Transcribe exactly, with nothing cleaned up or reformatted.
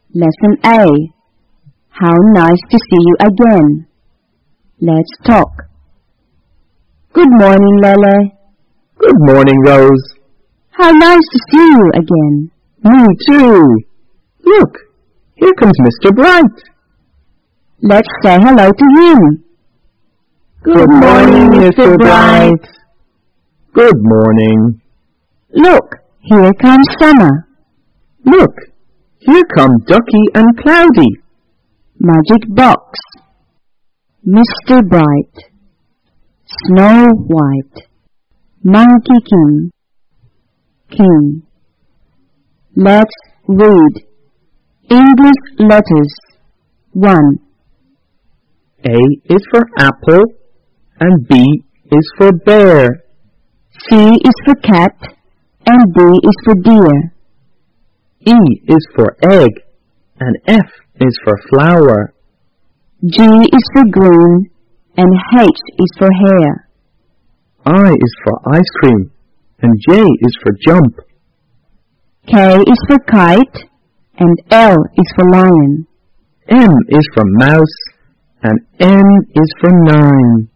Lesson A. How nice to see you again. Let's talk. Good morning, Lele. Good morning, Rose. How nice to see you again. Me too. Look, here comes Mister Bright. Let's say hello to him. Good morning, Mister Bright. Good morning. Look, here comes Summer. Look, here come Ducky and Cloudy. Magic box. Mister Bright. Snow White. Monkey King. King. Let's read. English letters. one. A is for apple and B is for bear. C is for cat and D is for deer. E is for egg and F is for flower. G is for green and H is for hare. I is for ice cream and J is for jump. K is for kite and L is for lion. M is for mouse and N is for nine.